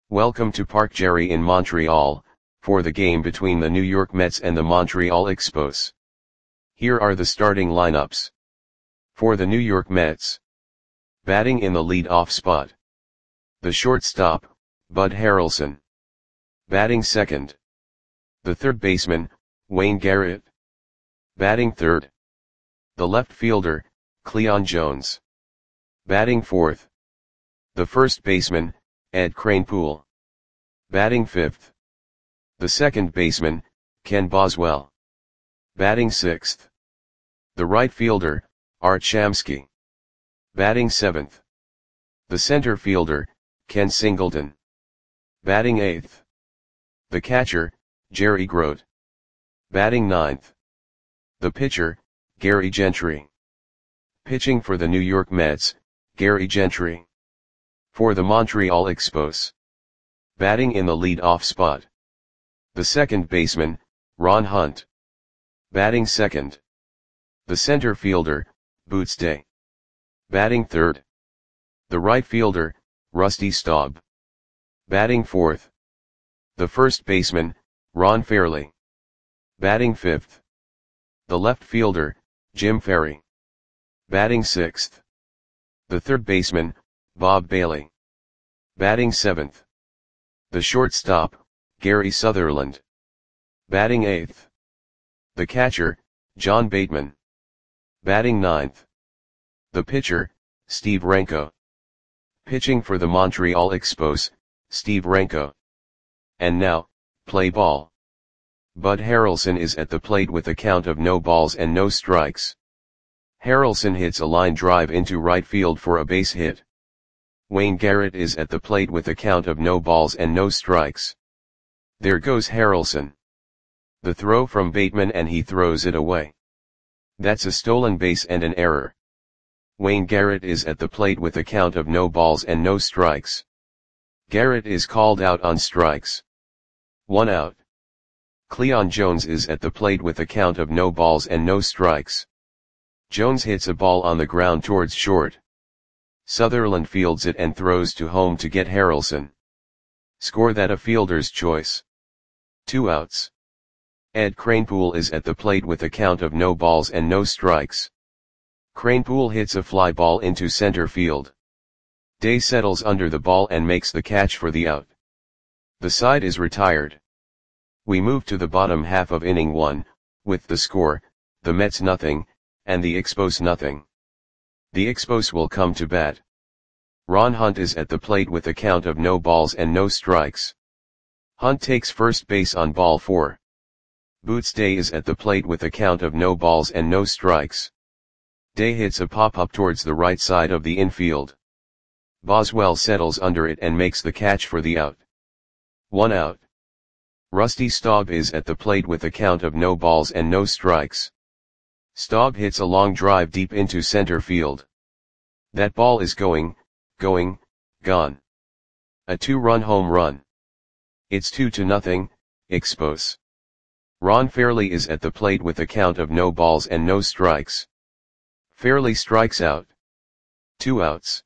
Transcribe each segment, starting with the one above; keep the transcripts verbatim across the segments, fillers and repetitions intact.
Welcome to Parc Gerry in Montreal, for the game between the New York Mets and the Montreal Expos. Here are the starting lineups. For the New York Mets. Batting in the lead-off spot. The shortstop, Bud Harrelson. Batting second. The third baseman, Wayne Garrett. Batting third. The left fielder, Cleon Jones. Batting fourth. The first baseman, Ed Kranepool. Batting fifth. The second baseman, Ken Boswell. Batting sixth. The right fielder, Art Shamsky. Batting seventh. The center fielder, Ken Singleton. Batting eighth. The catcher, Jerry Grote. Batting ninth. The pitcher, Gary Gentry. Pitching for the New York Mets, Gary Gentry. For the Montreal Expos. Batting in the lead-off spot. The second baseman, Ron Hunt. Batting second. The center fielder, Boots Day. Batting third. The right fielder, Rusty Staub. Batting fourth. The first baseman, Ron Fairly. Batting fifth. The left fielder, Jim Ferry. Batting sixth. The third baseman, Bob Bailey. Batting seventh. The shortstop, Gary Sutherland. Batting eighth. The catcher, John Bateman. Batting ninth. The pitcher, Steve Renko. Pitching for the Montreal Expos, Steve Renko. And now, play ball. Bud Harrelson is at the plate with a count of no balls and no strikes. Harrelson hits a line drive into right field for a base hit. Wayne Garrett is at the plate with a count of no balls and no strikes. There goes Harrelson. The throw from Bateman and he throws it away. That's a stolen base and an error. Wayne Garrett is at the plate with a count of no balls and no strikes. Garrett is called out on strikes. One out. Cleon Jones is at the plate with a count of no balls and no strikes. Jones hits a ball on the ground towards short. Sutherland fields it and throws to home to get Harrelson. Score that a fielder's choice. Two outs. Ed Kranepool is at the plate with a count of no balls and no strikes. Kranepool hits a fly ball into center field. Day settles under the ball and makes the catch for the out. The side is retired. We move to the bottom half of inning one, with the score, the Mets nothing, and the Expos nothing. The Expos will come to bat. Ron Hunt is at the plate with a count of no balls and no strikes. Hunt takes first base on ball four. Boots Day is at the plate with a count of no balls and no strikes. Day hits a pop-up towards the right side of the infield. Boswell settles under it and makes the catch for the out. One out. Rusty Staub is at the plate with a count of no balls and no strikes. Staub hits a long drive deep into center field. That ball is going, going, gone. A two-run home run. It's two to nothing, Expos. Ron Fairly is at the plate with a count of no balls and no strikes. Fairly strikes out. Two outs.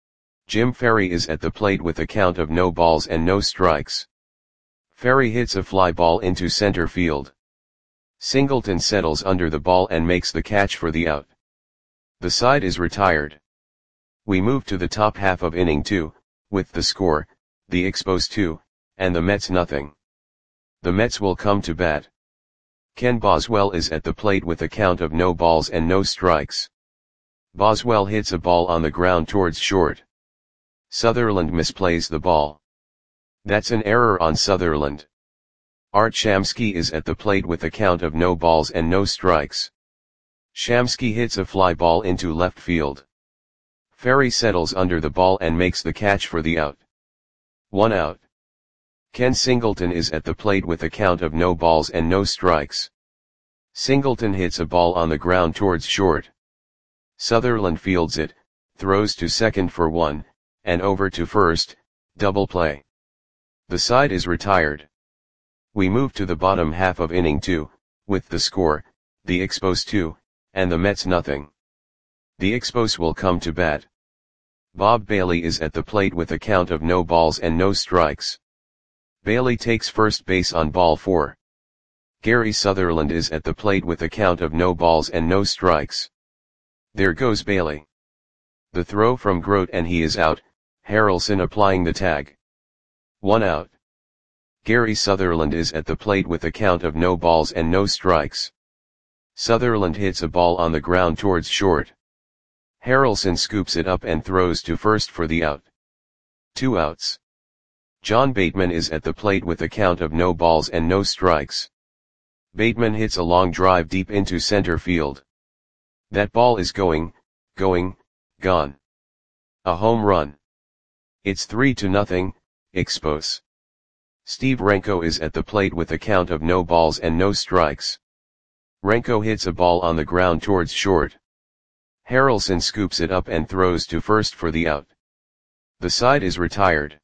Jim Ferry is at the plate with a count of no balls and no strikes. Ferry hits a fly ball into center field. Singleton settles under the ball and makes the catch for the out. The side is retired. We move to the top half of inning two, with the score, the Expos two, and the Mets nothing. The Mets will come to bat. Ken Boswell is at the plate with a count of no balls and no strikes. Boswell hits a ball on the ground towards short. Sutherland misplays the ball. That's an error on Sutherland. Art Shamsky is at the plate with a count of no balls and no strikes. Shamsky hits a fly ball into left field. Ferry settles under the ball and makes the catch for the out. One out. Ken Singleton is at the plate with a count of no balls and no strikes. Singleton hits a ball on the ground towards short. Sutherland fields it, throws to second for one, and over to first, double play. The side is retired. We move to the bottom half of inning two, with the score, the Expos two, and the Mets nothing. The Expos will come to bat. Bob Bailey is at the plate with a count of no balls and no strikes. Bailey takes first base on ball four. Gary Sutherland is at the plate with a count of no balls and no strikes. There goes Bailey. The throw from Grote and he is out, Harrelson applying the tag. One out. Gary Sutherland is at the plate with a count of no balls and no strikes. Sutherland hits a ball on the ground towards short. Harrelson scoops it up and throws to first for the out. Two outs. John Bateman is at the plate with a count of no balls and no strikes. Bateman hits a long drive deep into center field. That ball is going, going, gone. A home run. It's three to nothing, Expos. Steve Renko is at the plate with a count of no balls and no strikes. Renko hits a ball on the ground towards short. Harrelson scoops it up and throws to first for the out. The side is retired.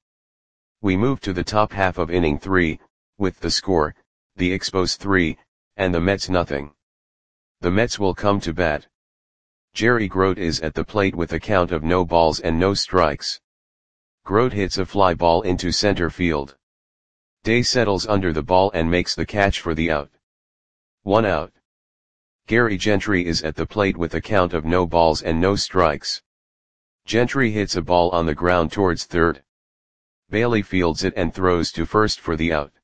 We move to the top half of inning three, with the score, the Expos three, and the Mets nothing. The Mets will come to bat. Jerry Grote is at the plate with a count of no balls and no strikes. Grote hits a fly ball into center field. Day settles under the ball and makes the catch for the out. One out. Gary Gentry is at the plate with a count of no balls and no strikes. Gentry hits a ball on the ground towards third. Bailey fields it and throws to first for the out.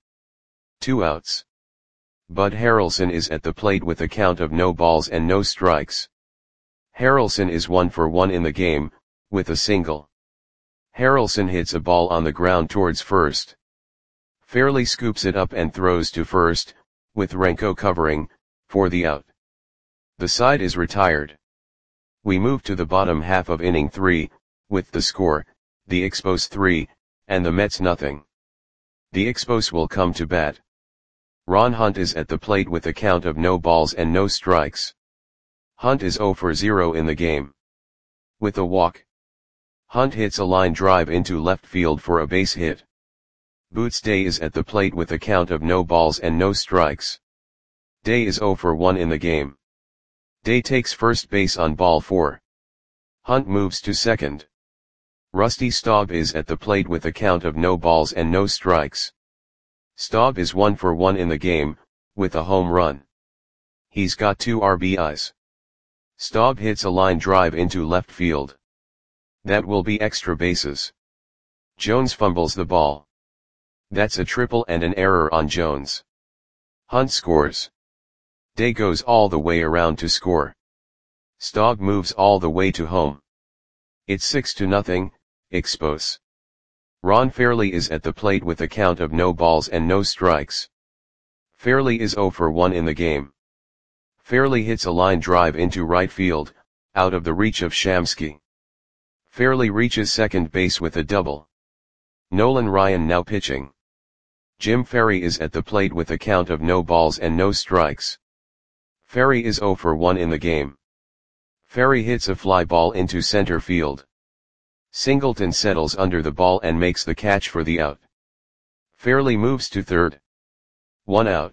Two outs. Bud Harrelson is at the plate with a count of no balls and no strikes. Harrelson is one for one in the game, with a single. Harrelson hits a ball on the ground towards first. Fairley scoops it up and throws to first, with Renko covering, for the out. The side is retired. We move to the bottom half of inning three, with the score, the Expos three, and the Mets nothing. The Expos will come to bat. Ron Hunt is at the plate with a count of no balls and no strikes. Hunt is zero for zero in the game. With a walk. Hunt hits a line drive into left field for a base hit. Boots Day is at the plate with a count of no balls and no strikes. Day is zero for one in the game. Day takes first base on ball four. Hunt moves to second. Rusty Staub is at the plate with a count of no balls and no strikes. Staub is one for one in the game, with a home run. He's got two R B Is. Staub hits a line drive into left field. That will be extra bases. Jones fumbles the ball. That's a triple and an error on Jones. Hunt scores. Day goes all the way around to score. Staub moves all the way to home. It's six to nothing, Expos. Ron Fairley is at the plate with a count of no balls and no strikes. Fairley is zero for one in the game. Fairley hits a line drive into right field, out of the reach of Shamsky. Fairley reaches second base with a double. Nolan Ryan now pitching. Jim Ferry is at the plate with a count of no balls and no strikes. Ferry is zero for one in the game. Ferry hits a fly ball into center field. Singleton settles under the ball and makes the catch for the out. Fairley moves to third. One out.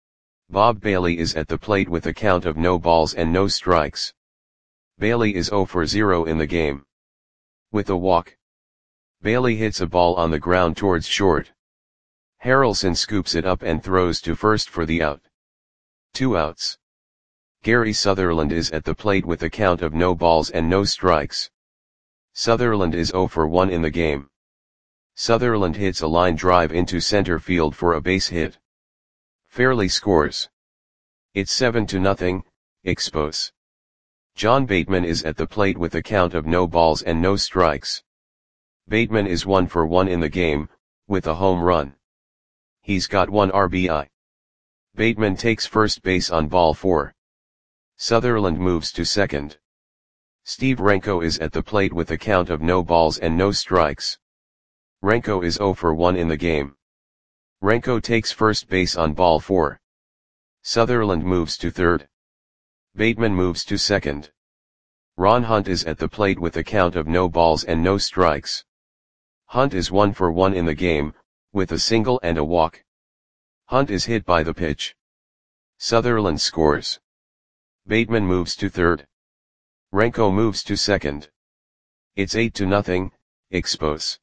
Bob Bailey is at the plate with a count of no balls and no strikes. Bailey is zero for zero in the game. With a walk. Bailey hits a ball on the ground towards short. Harrelson scoops it up and throws to first for the out. Two outs. Gary Sutherland is at the plate with a count of no balls and no strikes. Sutherland is zero for one in the game. Sutherland hits a line drive into center field for a base hit. Fairley scores. It's seven to nothing, Expos. John Bateman is at the plate with a count of no balls and no strikes. Bateman is one for one in the game, with a home run. He's got one R B I. Bateman takes first base on ball four. Sutherland moves to second. Steve Renko is at the plate with a count of no balls and no strikes. Renko is zero for one in the game. Renko takes first base on ball four. Sutherland moves to third. Bateman moves to second. Ron Hunt is at the plate with a count of no balls and no strikes. Hunt is one for one in the game, with a single and a walk. Hunt is hit by the pitch. Sutherland scores. Bateman moves to third. Renko moves to second. It's eight to nothing, Expos.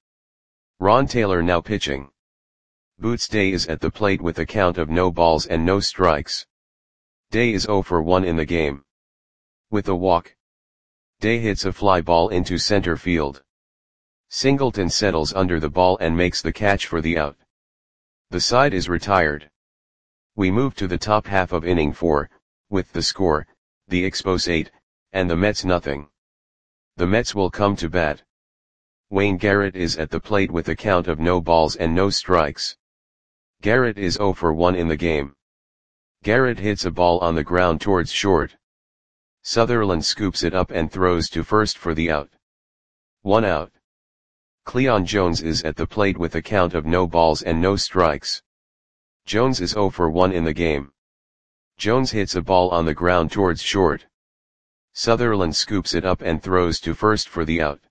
Ron Taylor now pitching. Boots Day is at the plate with a count of no balls and no strikes. Day is oh for one in the game. With a walk, Day hits a fly ball into center field. Singleton settles under the ball and makes the catch for the out. The side is retired. We move to the top half of inning four, with the score, the Expos eight, and the Mets nothing. The Mets will come to bat. Wayne Garrett is at the plate with a count of no balls and no strikes. Garrett is oh for one in the game. Garrett hits a ball on the ground towards short. Sutherland scoops it up and throws to first for the out. One out. Cleon Jones is at the plate with a count of no balls and no strikes. Jones is oh for one in the game. Jones hits a ball on the ground towards short. Sutherland scoops it up and throws to first for the out.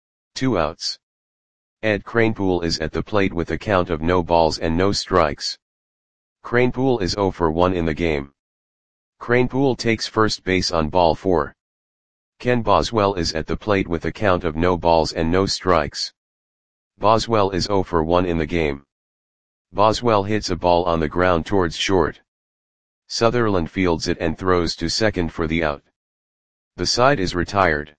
Two outs. Ed Kranepool is at the plate with a count of no balls and no strikes. Kranepool is oh for one in the game. Kranepool takes first base on ball four. Ken Boswell is at the plate with a count of no balls and no strikes. Boswell is oh for one in the game. Boswell hits a ball on the ground towards short. Sutherland fields it and throws to second for the out. The side is retired.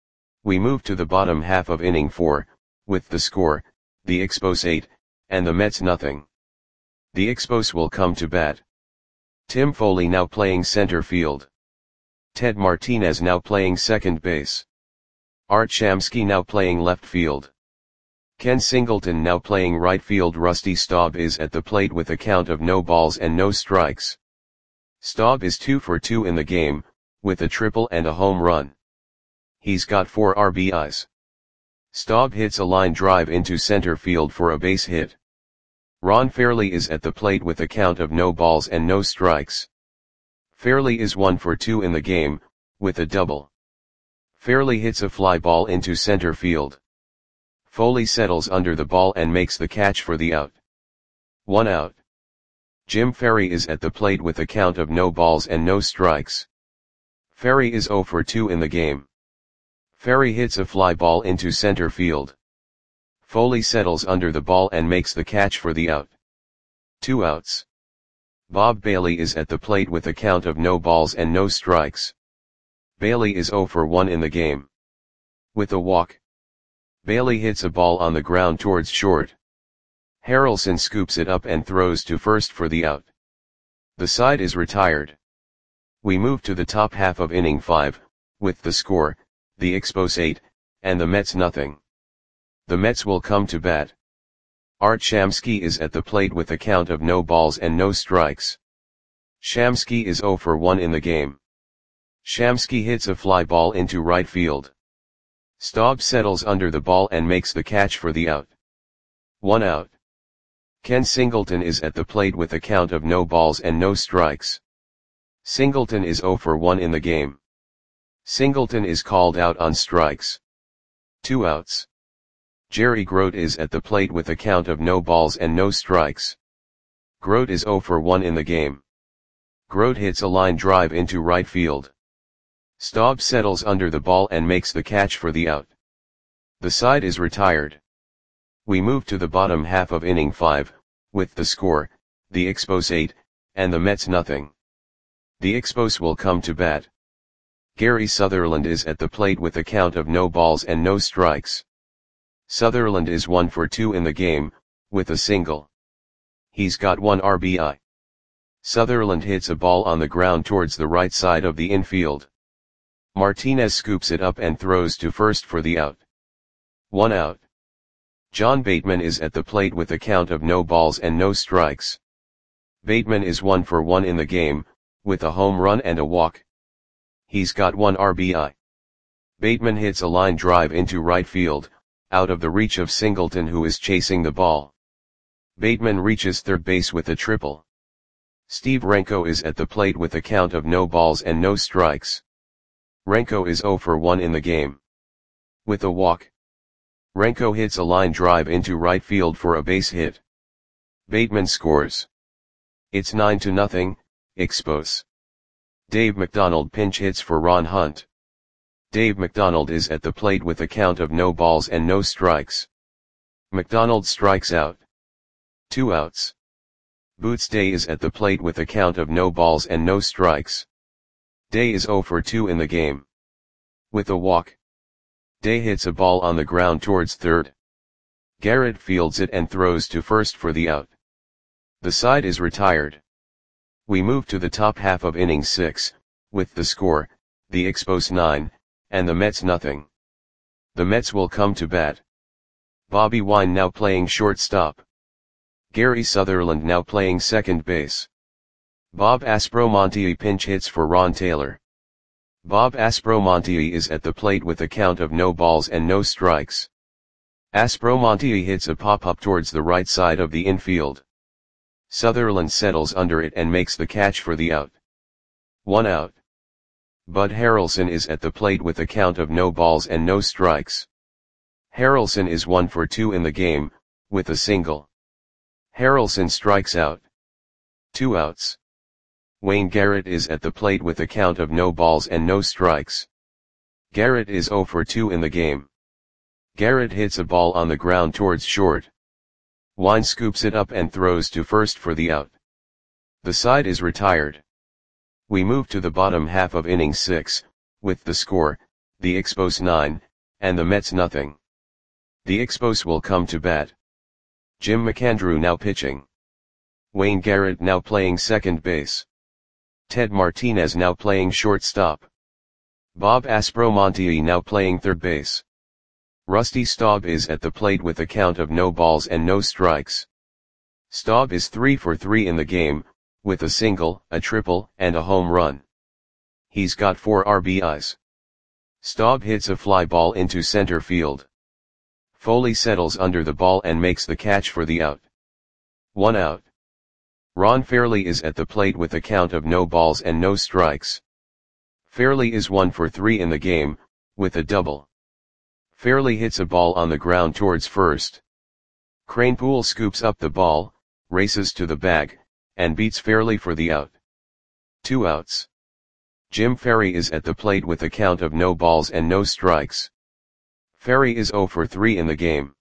We move to the bottom half of inning four, with the score, the Expos eight, and the Mets nothing. The Expos will come to bat. Tim Foley now playing center field. Ted Martinez now playing second base. Art Shamsky now playing left field. Ken Singleton now playing right field. Rusty Staub is at the plate with a count of no balls and no strikes. Staub is two for two in the game, with a triple and a home run. He's got four R B Is. Staub hits a line drive into center field for a base hit. Ron Fairley is at the plate with a count of no balls and no strikes. Fairley is one for two in the game, with a double. Fairley hits a fly ball into center field. Foley settles under the ball and makes the catch for the out. One out. Jim Ferry is at the plate with a count of no balls and no strikes. Ferry is oh for two in the game. Ferry hits a fly ball into center field. Foley settles under the ball and makes the catch for the out. Two outs. Bob Bailey is at the plate with a count of no balls and no strikes. Bailey is oh for one in the game. With a walk, Bailey hits a ball on the ground towards short. Harrelson scoops it up and throws to first for the out. The side is retired. We move to the top half of inning five, with the score, the Expos eight, and the Mets nothing. The Mets will come to bat. Art Shamsky is at the plate with a count of no balls and no strikes. Shamsky is oh for one in the game. Shamsky hits a fly ball into right field. Staub settles under the ball and makes the catch for the out. One out. Ken Singleton is at the plate with a count of no balls and no strikes. Singleton is oh for one in the game. Singleton is called out on strikes. Two outs. Jerry Grote is at the plate with a count of no balls and no strikes. Grote is oh for one in the game. Grote hits a line drive into right field. Staub settles under the ball and makes the catch for the out. The side is retired. We move to the bottom half of inning five, with the score, the Expos eight, and the Mets nothing. The Expos will come to bat. Gary Sutherland is at the plate with a count of no balls and no strikes. Sutherland is one for two in the game, with a single. He's got one R B I. Sutherland hits a ball on the ground towards the right side of the infield. Martinez scoops it up and throws to first for the out. One out. John Bateman is at the plate with a count of no balls and no strikes. Bateman is one for one in the game, with a home run and a walk. He's got one R B I. Bateman hits a line drive into right field, out of the reach of Singleton, who is chasing the ball. Bateman reaches third base with a triple. Steve Renko is at the plate with a count of no balls and no strikes. Renko is oh for one in the game. With a walk, Renko hits a line drive into right field for a base hit. Bateman scores. It's nine to nothing, Expos. Dave McDonald pinch hits for Ron Hunt. Dave McDonald is at the plate with a count of no balls and no strikes. McDonald strikes out. Two outs. Boots Day is at the plate with a count of no balls and no strikes. Day is oh for two in the game. With a walk. Day hits a ball on the ground towards third. Garrett fields it and throws to first for the out. The side is retired. We move to the top half of inning six, with the score, the Expos nine, and the Mets nothing. The Mets will come to bat. Bobby Wine now playing shortstop. Gary Sutherland now playing second base. Bob Aspromonte pinch hits for Ron Taylor. Bob Aspromonte is at the plate with a count of no balls and no strikes. Aspromonte hits a pop-up towards the right side of the infield. Sutherland settles under it and makes the catch for the out. One out. Bud Harrelson is at the plate with a count of no balls and no strikes. Harrelson is one for two in the game, with a single. Harrelson strikes out. Two outs. Wayne Garrett is at the plate with a count of no balls and no strikes. Garrett is oh for two in the game. Garrett hits a ball on the ground towards short. Wine scoops it up and throws to first for the out. The side is retired. We move to the bottom half of inning six, with the score, the Expos nine, and the Mets nothing. The Expos will come to bat. Jim McAndrew now pitching. Wayne Garrett now playing second base. Ted Martinez now playing shortstop. Bob Aspromonte now playing third base. Rusty Staub is at the plate with a count of no balls and no strikes. Staub is three for three in the game, with a single, a triple, and a home run. He's got four R B Is. Staub hits a fly ball into center field. Foley settles under the ball and makes the catch for the out. One out. Ron Fairley is at the plate with a count of no balls and no strikes. Fairley is one for three in the game, with a double. Fairley hits a ball on the ground towards first. Kranepool scoops up the ball, races to the bag, and beats Fairley for the out. Two outs. Jim Ferry is at the plate with a count of no balls and no strikes. Ferry is oh for three in the game.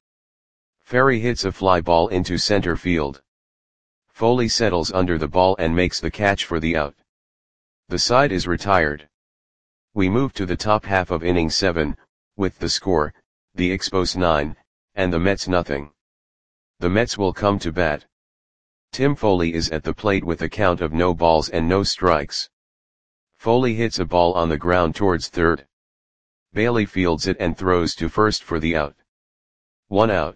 Ferry hits a fly ball into center field. Foley settles under the ball and makes the catch for the out. The side is retired. We move to the top half of inning seven, with the score, the Expos nine, and the Mets nothing. The Mets will come to bat. Tim Foley is at the plate with a count of no balls and no strikes. Foley hits a ball on the ground towards third. Bailey fields it and throws to first for the out. One out.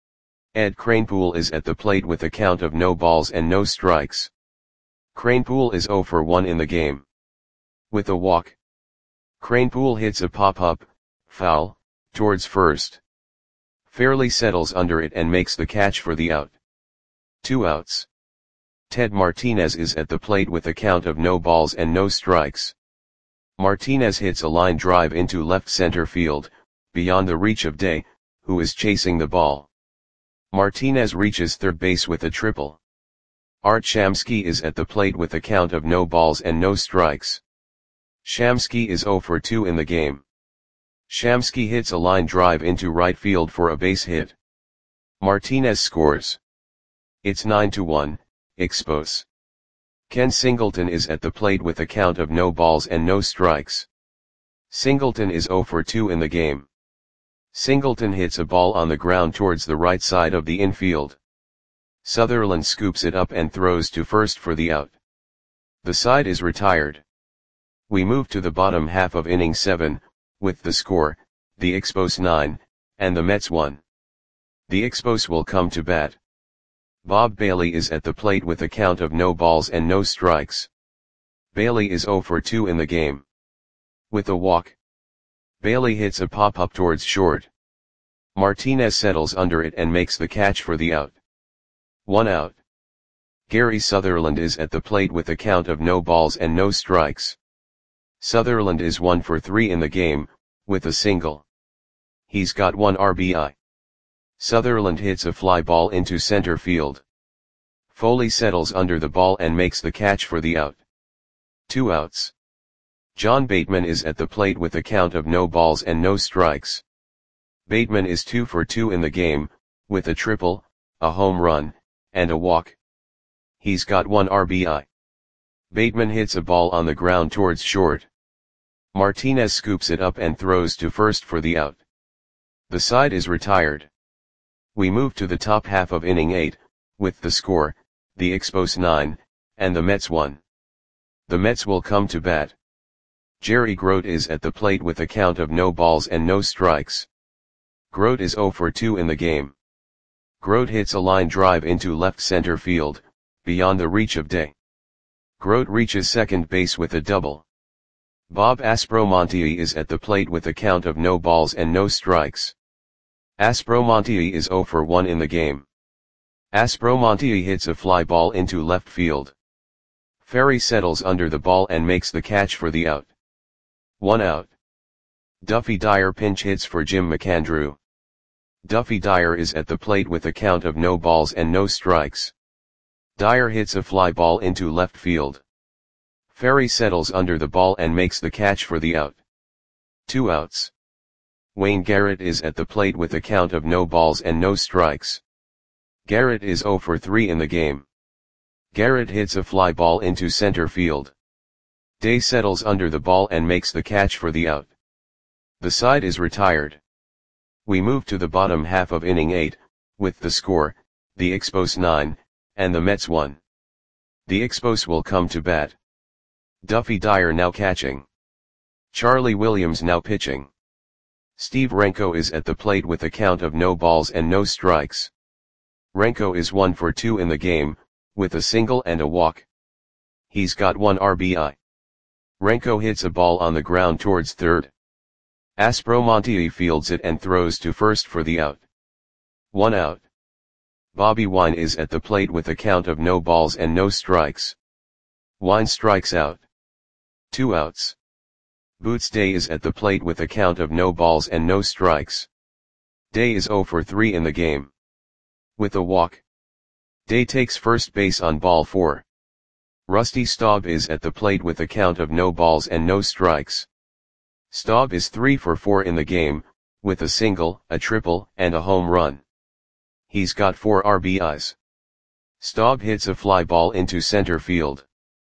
Ed Kranepool is at the plate with a count of no balls and no strikes. Kranepool is oh for one in the game. With a walk. Kranepool hits a pop-up, foul, towards first. Fairley settles under it and makes the catch for the out. Two outs. Ted Martinez is at the plate with a count of no balls and no strikes. Martinez hits a line drive into left center field, beyond the reach of Day, who is chasing the ball. Martinez reaches third base with a triple. Art Shamsky is at the plate with a count of no balls and no strikes. Shamsky is oh for two in the game. Shamsky hits a line drive into right field for a base hit. Martinez scores. It's nine to one, Expos. Ken Singleton is at the plate with a count of no balls and no strikes. Singleton is oh for two in the game. Singleton hits a ball on the ground towards the right side of the infield. Sutherland scoops it up and throws to first for the out. The side is retired. We move to the bottom half of inning seven, with the score, the Expos nine, and the Mets one. The Expos will come to bat. Bob Bailey is at the plate with a count of no balls and no strikes. Bailey is oh for two in the game. With a walk. Bailey hits a pop-up towards short. Martinez settles under it and makes the catch for the out. One out. Gary Sutherland is at the plate with a count of no balls and no strikes. Sutherland is one for three in the game, with a single. He's got one R B I. Sutherland hits a fly ball into center field. Foley settles under the ball and makes the catch for the out. Two outs. John Bateman is at the plate with a count of no balls and no strikes. Bateman is two for two in the game, with a triple, a home run, and a walk. He's got one R B I. Bateman hits a ball on the ground towards short. Martinez scoops it up and throws to first for the out. The side is retired. We move to the top half of inning eight, with the score, the Expos nine, and the Mets one. The Mets will come to bat. Jerry Grote is at the plate with a count of no balls and no strikes. Grote is zero for two in the game. Grote hits a line drive into left center field, beyond the reach of Day. Grote reaches second base with a double. Bob Aspromonte is at the plate with a count of no balls and no strikes. Aspromonte is zero for one in the game. Aspromonte hits a fly ball into left field. Ferry settles under the ball and makes the catch for the out. One out. Duffy Dyer pinch hits for Jim McAndrew. Duffy Dyer is at the plate with a count of no balls and no strikes. Dyer hits a fly ball into left field. Ferry settles under the ball and makes the catch for the out. Two outs. Wayne Garrett is at the plate with a count of no balls and no strikes. Garrett is zero for three in the game. Garrett hits a fly ball into center field. Day settles under the ball and makes the catch for the out. The side is retired. We move to the bottom half of inning eight, with the score, the Expos nine, and the Mets one. The Expos will come to bat. Duffy Dyer now catching. Charlie Williams now pitching. Steve Renko is at the plate with a count of no balls and no strikes. Renko is one for two in the game, with a single and a walk. He's got one R B I. Renko hits a ball on the ground towards third. Aspromonte fields it and throws to first for the out. One out. Bobby Wine is at the plate with a count of no balls and no strikes. Wine strikes out. Two outs. Boots Day is at the plate with a count of no balls and no strikes. Day is zero for three in the game. With a walk. Day takes first base on ball four. Rusty Staub is at the plate with a count of no balls and no strikes. Staub is three for four in the game, with a single, a triple, and a home run. He's got four R B Is. Staub hits a fly ball into center field.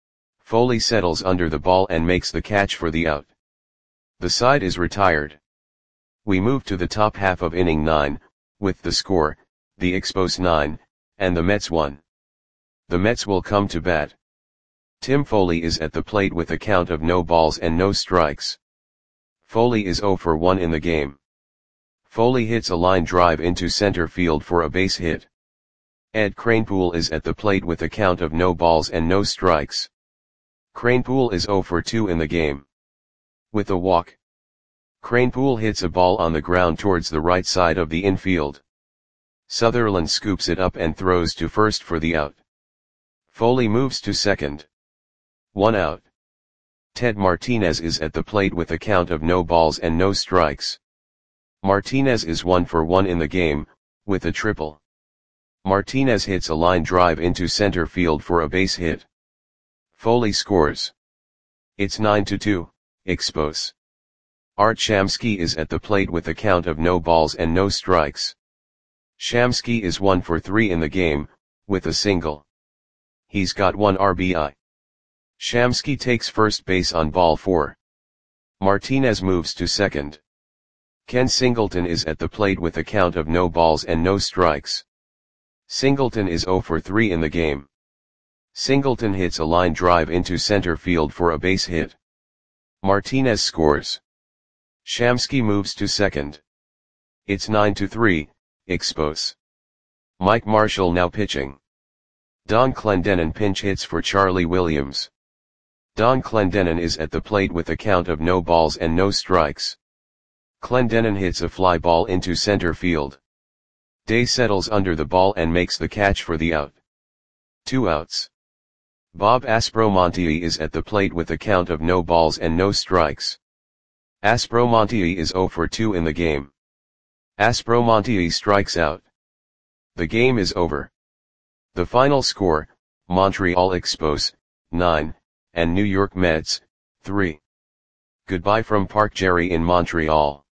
Foley settles under the ball and makes the catch for the out. The side is retired. We move to the top half of inning nine, with the score, the Expos nine, and the Mets one. The Mets will come to bat. Tim Foley is at the plate with a count of no balls and no strikes. Foley is zero for one in the game. Foley hits a line drive into center field for a base hit. Ed Kranepool is at the plate with a count of no balls and no strikes. Kranepool is zero for two in the game. With a walk. Kranepool hits a ball on the ground towards the right side of the infield. Sutherland scoops it up and throws to first for the out. Foley moves to second. One out. Ted Martinez is at the plate with a count of no balls and no strikes. Martinez is one for one in the game, with a triple. Martinez hits a line drive into center field for a base hit. Foley scores. It's nine to two, Expos. Art Shamsky is at the plate with a count of no balls and no strikes. Shamsky is one for three in the game, with a single. He's got one R B I. Shamsky takes first base on ball four. Martinez moves to second. Ken Singleton is at the plate with a count of no balls and no strikes. Singleton is zero for three in the game. Singleton hits a line drive into center field for a base hit. Martinez scores. Shamsky moves to second. It's nine to three, Expos. Mike Marshall now pitching. Don Clendenon pinch hits for Charlie Williams. Don Clendenon is at the plate with a count of no balls and no strikes. Clendenon hits a fly ball into center field. Day settles under the ball and makes the catch for the out. Two outs. Bob Aspromonte is at the plate with a count of no balls and no strikes. Aspromonte is zero for two in the game. Aspromonte strikes out. The game is over. The final score, Montreal Expos, nine, and New York Mets, three. Goodbye from Park Jerry in Montreal.